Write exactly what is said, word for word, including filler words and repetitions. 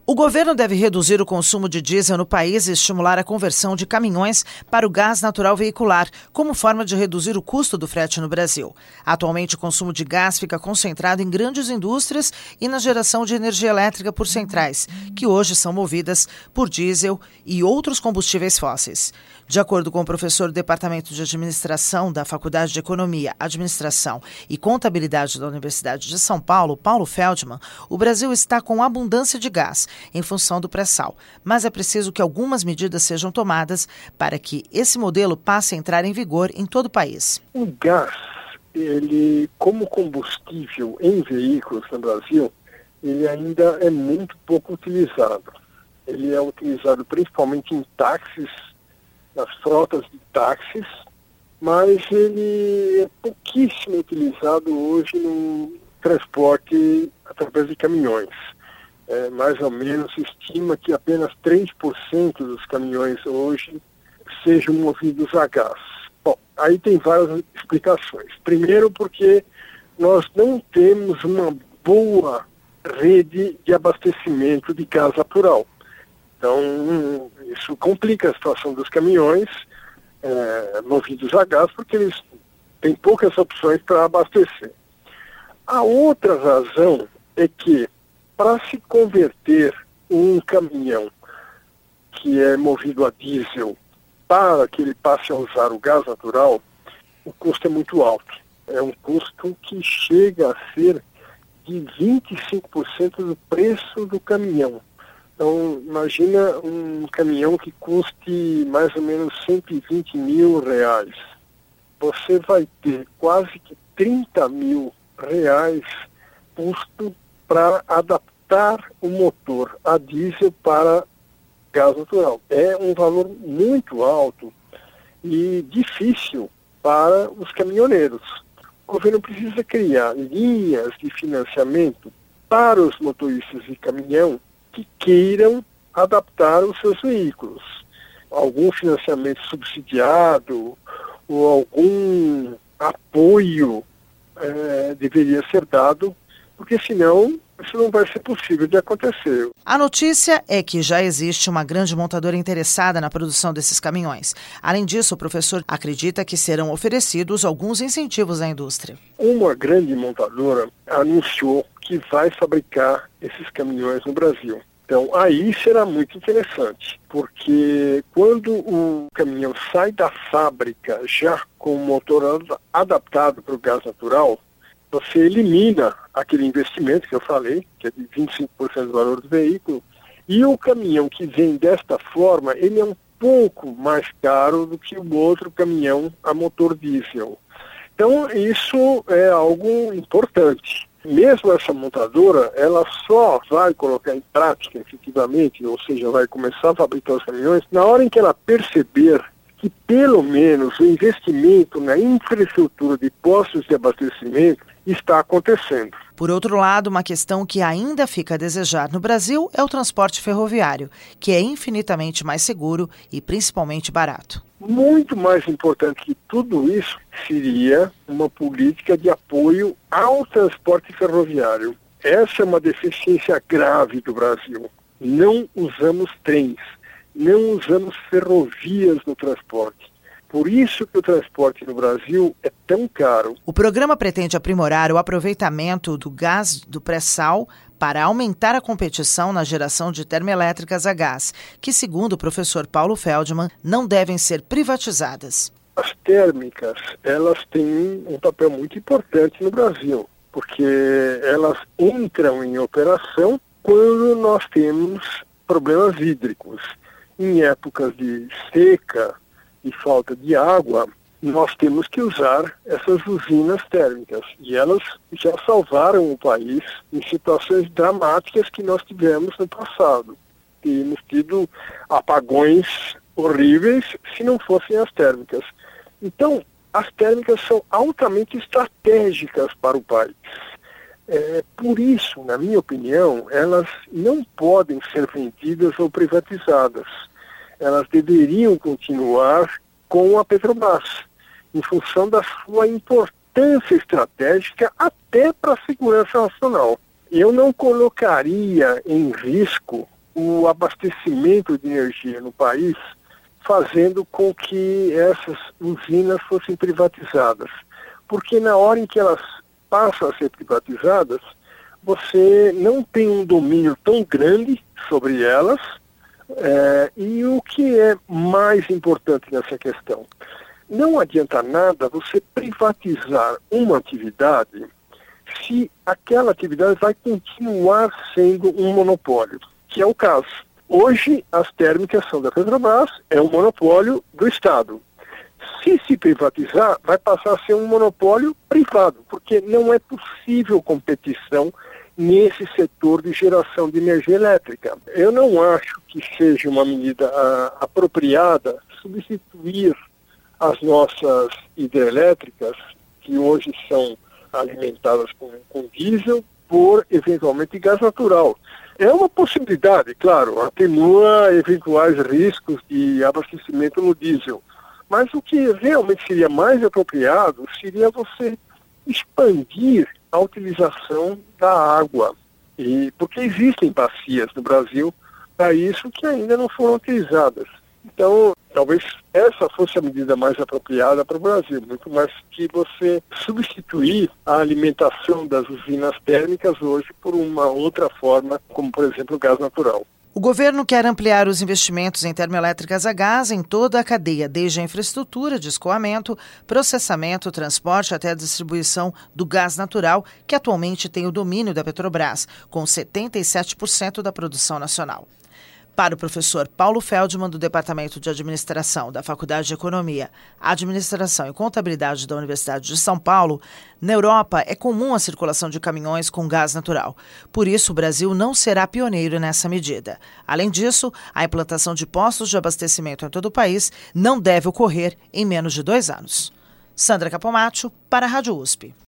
O governo deve reduzir o consumo de diesel no país e estimular a conversão de caminhões para o gás natural veicular, como forma de reduzir o custo do frete no Brasil. Atualmente, o consumo de gás fica concentrado em grandes indústrias e na geração de energia elétrica por centrais, que hoje são movidas por diesel e outros combustíveis fósseis. De acordo com o professor do Departamento de Administração da Faculdade de Economia, Administração e Contabilidade da Universidade de São Paulo, Paulo Feldman, o Brasil está com abundância de gás em função do pré-sal, mas é preciso que algumas medidas sejam tomadas para que esse modelo passe a entrar em vigor em todo o país. O gás, ele, como combustível em veículos no Brasil, ele ainda é muito pouco utilizado. Ele é utilizado principalmente em táxis, nas frotas de táxis, mas ele é pouquíssimo utilizado hoje no transporte através de caminhões. É, mais ou menos se estima que apenas três por cento dos caminhões hoje sejam movidos a gás. Bom, aí tem várias explicações. Primeiro, porque nós não temos uma boa rede de abastecimento de gás natural. Então, isso complica a situação dos caminhões é, movidos a gás, porque eles têm poucas opções para abastecer. A outra razão é que, para se converter um caminhão que é movido a diesel para que ele passe a usar o gás natural, o custo é muito alto. É um custo que chega a ser de vinte e cinco por cento do preço do caminhão. Então, imagina um caminhão que custe mais ou menos cento e vinte mil reais. Você vai ter quase que trinta mil reais custo para adaptar o motor a diesel para gás natural. É um valor muito alto e difícil para os caminhoneiros. O governo precisa criar linhas de financiamento para os motoristas de caminhão que queiram adaptar os seus veículos. Algum financiamento subsidiado ou algum apoio é, deveria ser dado, porque senão isso não vai ser possível de acontecer. A notícia é que já existe uma grande montadora interessada na produção desses caminhões. Além disso, o professor acredita que serão oferecidos alguns incentivos à indústria. Uma grande montadora anunciou que vai fabricar esses caminhões no Brasil. Então, aí será muito interessante, porque quando o caminhão sai da fábrica já com o motor adaptado para o gás natural, você elimina aquele investimento que eu falei, que é de vinte e cinco por cento do valor do veículo, e o caminhão que vem desta forma, ele é um pouco mais caro do que o outro caminhão a motor diesel. Então, isso é algo importante. Mesmo essa montadora, ela só vai colocar em prática, efetivamente, ou seja, vai começar a fabricar os caminhões, na hora em que ela perceber que, pelo menos, o investimento na infraestrutura de postos de abastecimento está acontecendo. Por outro lado, uma questão que ainda fica a desejar no Brasil é o transporte ferroviário, que é infinitamente mais seguro e principalmente barato. Muito mais importante que tudo isso seria uma política de apoio ao transporte ferroviário. Essa é uma deficiência grave do Brasil. Não usamos trens, não usamos ferrovias no transporte. Por isso que o transporte no Brasil é tão caro. O programa pretende aprimorar o aproveitamento do gás do pré-sal para aumentar a competição na geração de termoelétricas a gás, que, segundo o professor Paulo Feldman, não devem ser privatizadas. As térmicas, elas têm um papel muito importante no Brasil, porque elas entram em operação quando nós temos problemas hídricos. Em épocas de seca e falta de água, nós temos que usar essas usinas térmicas. E elas já salvaram o país em situações dramáticas que nós tivemos no passado. Temos tido apagões horríveis se não fossem as térmicas. Então, as térmicas são altamente estratégicas para o país. É, por isso, na minha opinião, elas não podem ser vendidas ou privatizadas. Elas deveriam continuar com a Petrobras, em função da sua importância estratégica até para a segurança nacional. Eu não colocaria em risco o abastecimento de energia no país, fazendo com que essas usinas fossem privatizadas. Porque na hora em que elas passam a ser privatizadas, você não tem um domínio tão grande sobre elas, é, e o que é mais importante nessa questão? Não adianta nada você privatizar uma atividade se aquela atividade vai continuar sendo um monopólio, que é o caso. Hoje, as térmicas são da Petrobras, é um monopólio do Estado. Se se privatizar, vai passar a ser um monopólio privado, porque não é possível competição nesse setor de geração de energia elétrica. Eu não acho que seja uma medida a, apropriada substituir as nossas hidrelétricas, que hoje são alimentadas com, com diesel, por, eventualmente, gás natural. É uma possibilidade, claro, atenua eventuais riscos de abastecimento no diesel. Mas o que realmente seria mais apropriado seria você expandir a utilização da água. E, porque existem bacias no Brasil para isso que ainda não foram utilizadas. Então, talvez essa fosse a medida mais apropriada para o Brasil, muito mais que você substituir a alimentação das usinas térmicas hoje por uma outra forma, como, por exemplo, o gás natural. O governo quer ampliar os investimentos em termoelétricas a gás em toda a cadeia, desde a infraestrutura de escoamento, processamento, transporte até a distribuição do gás natural, que atualmente tem o domínio da Petrobras, com setenta e sete por cento da produção nacional. Para o professor Paulo Feldman, do Departamento de Administração da Faculdade de Economia, Administração e Contabilidade da Universidade de São Paulo, na Europa é comum a circulação de caminhões com gás natural. Por isso, o Brasil não será pioneiro nessa medida. Além disso, a implantação de postos de abastecimento em todo o país não deve ocorrer em menos de dois anos. Sandra Capomatto, para a Rádio U S P.